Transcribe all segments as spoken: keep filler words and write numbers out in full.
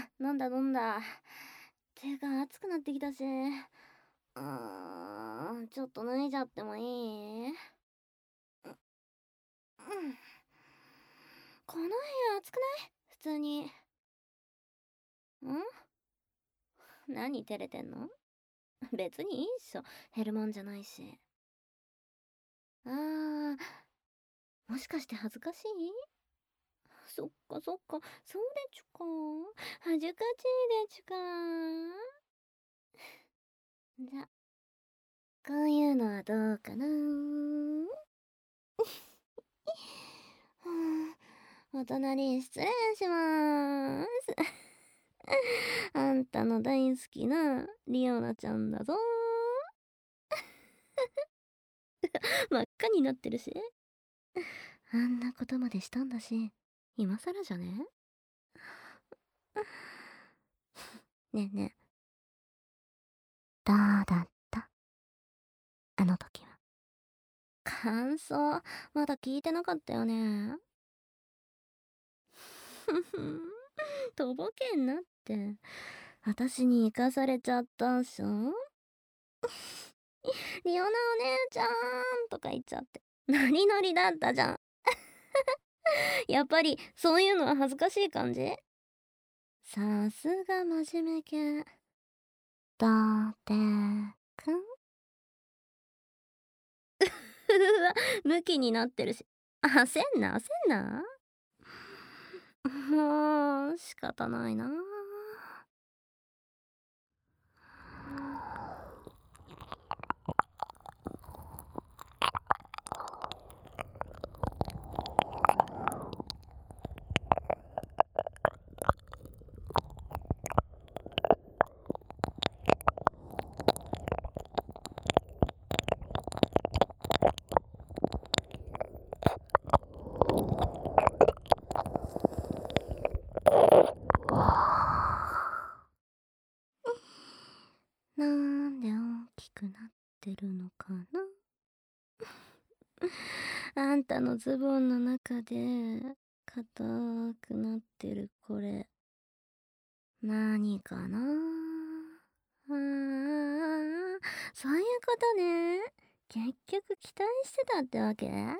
飲んだ飲んだ。てか暑くなってきたし、うーん、ちょっと脱いじゃってもいい？うん、この部屋暑くない？普通に。ん？何照れてんの？別にいいっしょ。減るもんじゃないし。あー、もしかして恥ずかしい？そっかそっか、そうでちゅか。恥ずかしいでちゅか。じゃ、こういうのはどうかな。お隣失礼しまーす。あんたの大好きなリオナちゃんだぞ。真っ赤になってるし。あんなことまでしたんだし、今更じゃね？ねえねえ、どうだった？あの時は。感想、まだ聞いてなかったよね。ふふん、とぼけんなって。私に生かされちゃったっしょ。リオナお姉ちゃんとか言っちゃって。ノリノリだったじゃん。やっぱり、そういうのは恥ずかしい感じ？さすが真面目系。だってくん。うわ、ムキになってるし。焦んな、焦んな。もう、仕方ないな。なんで大きくなってるのかな。あんたのズボンの中で硬くなってるこれ何かな。あー、そういうことね。結局期待してたってわけね。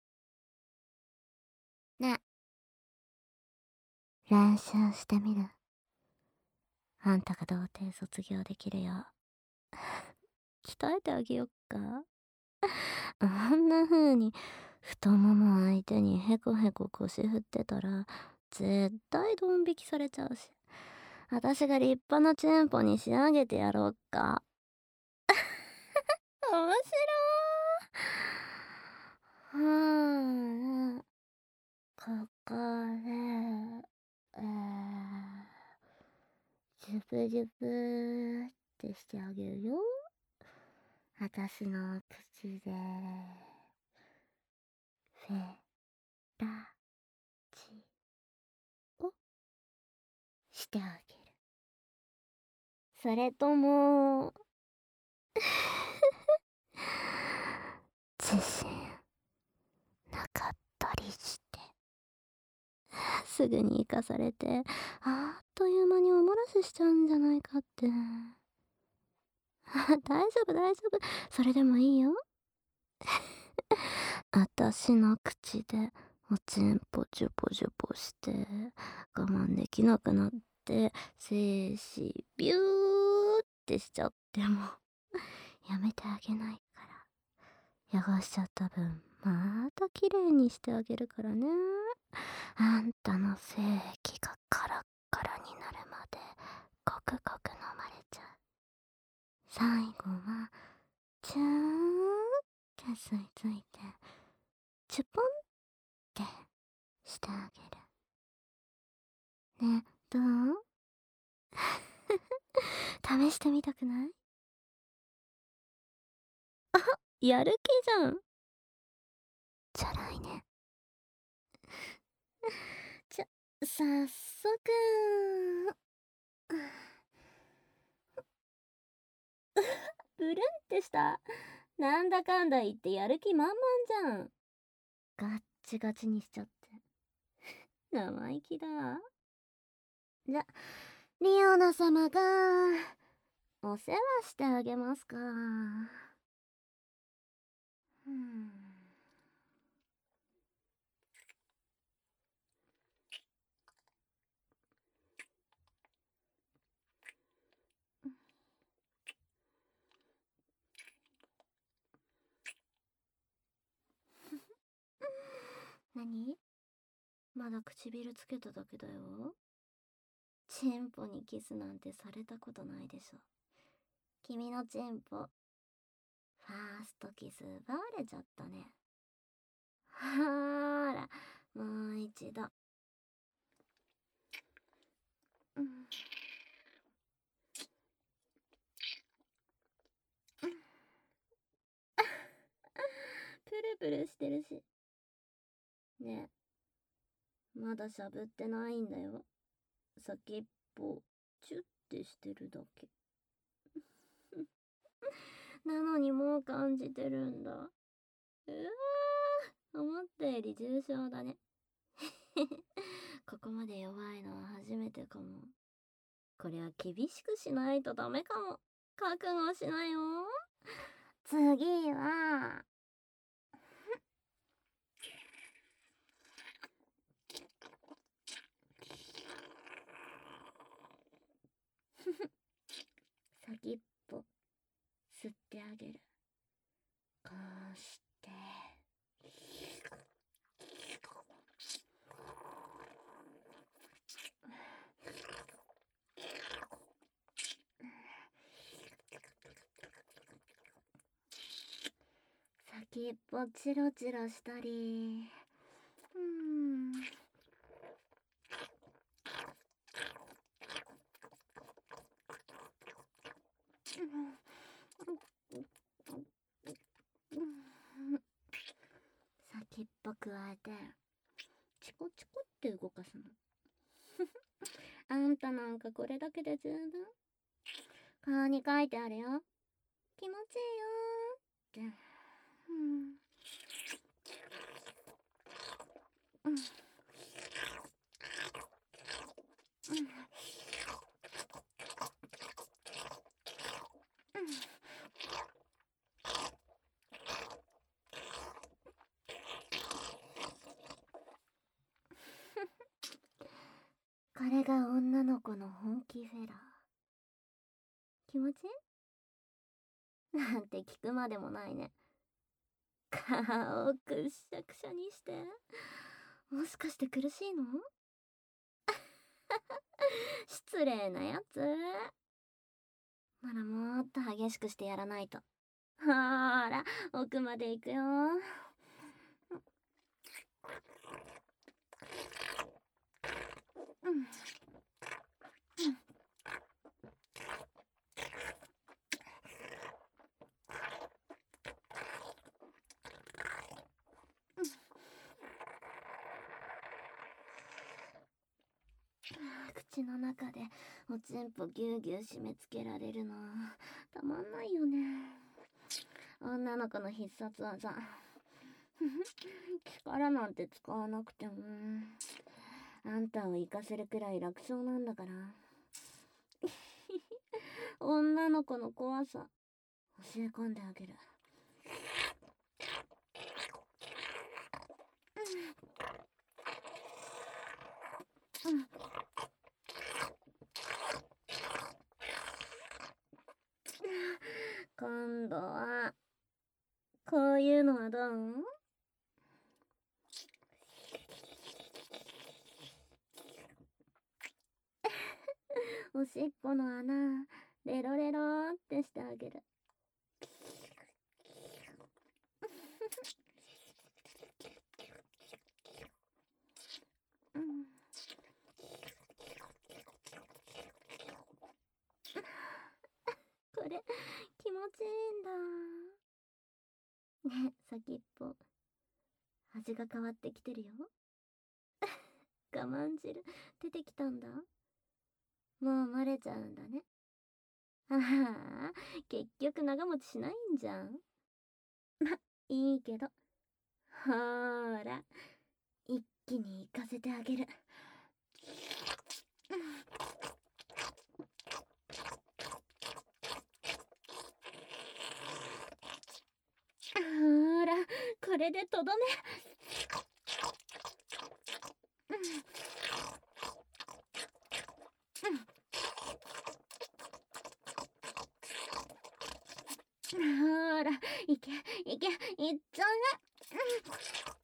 練習してみる？あんたが童貞卒業できるよう鍛えてあげよっか。あんな風に太もも相手にヘコヘコ腰振ってたら絶対ドン引きされちゃうし、私が立派なチンポに仕上げてやろうか。面白ー。はあ、ここで、えー、ジュブジュブってしてあげるよ。私の口で、フェラチオしてあげる。それとも、自信なかったりして。すぐに生かされて、あっという間におもらししちゃうんじゃないかって。大丈夫大丈夫。それでもいいよ。私の口でおちんぽジュポジュポして我慢できなくなって精子ビューってしちゃってもやめてあげないから。汚しちゃった分また綺麗にしてあげるからね。あんたの精液がカラッカラになるまでごくごく飲まれちゃう。最後はチューって吸い付いてチュポンってしてあげる。ね、どう？試してみたくない？やる気じゃん。じゃないね。じゃ、早速。ブルンってした。なんだかんだ言ってやる気満々じゃん。ガッチガチにしちゃって。生意気だ。じゃ、 リオナ様がお世話してあげますか。うん。何？まだ唇つけただけだよ。チンポにキスなんてされたことないでしょ。君のチンポ、ファーストキス奪われちゃったね。ほーら、もう一度。うん。プルプルしてるし。ねえ、まだしゃぶってないんだよ。先っぽ、チュッてしてるだけ。なのにもう感じてるんだ。うわー、思ったより重症だね。ここまで弱いのは初めてかも。これは厳しくしないとダメかも。覚悟しなよ。次は、先っぽ、吸ってあげる。こうして。先っぽチロチロしたり。うーん。先っぽくわえてチコチコって動かすの。あんたなんかこれだけで十分。顔に書いてあるよ。気持ちいいよーって。うん。うん。うん。これが女の子の本気フェラー。気持ちいいなんて聞くまでもないね。顔をくっしゃくしゃにして。もしかして苦しいの？失礼なやつ。ならもっと激しくしてやらないと。ほーら、奥まで行くよ。うん。口の中でおちんぽぎゅうぎゅう締め付けられるのたまんないよね。女の子の必殺技。力なんて使わなくてもあんたを生かせるくらい楽勝なんだから。女の子の怖さ教え込んであげる。うん。今度はこういうのはどう？おしっこの穴レロレローってしてあげる。うん。これ気持ちいいんだね。先っぽ味が変わってきてるよ。我慢汁出てきたんだ。もう漏れちゃうんだね。ああ、結局長持ちしないんじゃん。ま、いいけど。ほーら、一気に行かせてあげる。 これでとどめ。ほら、いけ、いけ、いっちゃうね。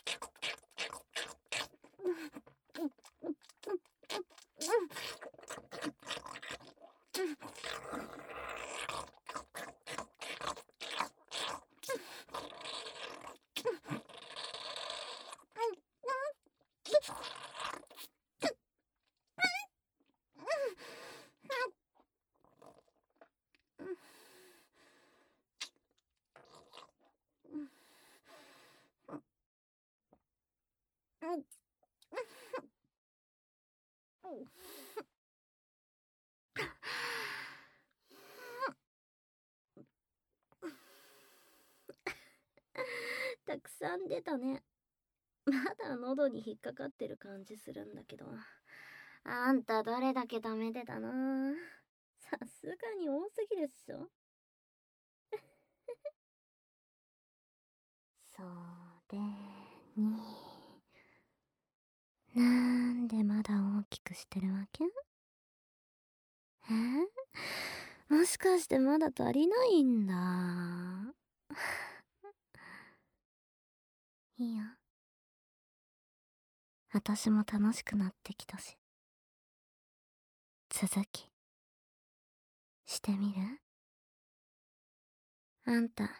たくさん出たね。まだ喉に引っかかってる感じするんだけど。あんたどれだけダメでだな。さすがに多すぎるっしょ。それに、なんでまだ大きくしてるわけ？え？もしかしてまだ足りないんだ。いいよ。私も楽しくなってきたし。続き、してみる？あんた、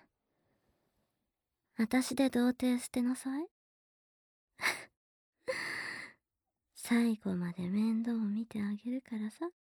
私で童貞捨てなさい。最後まで面倒を見てあげるからさ。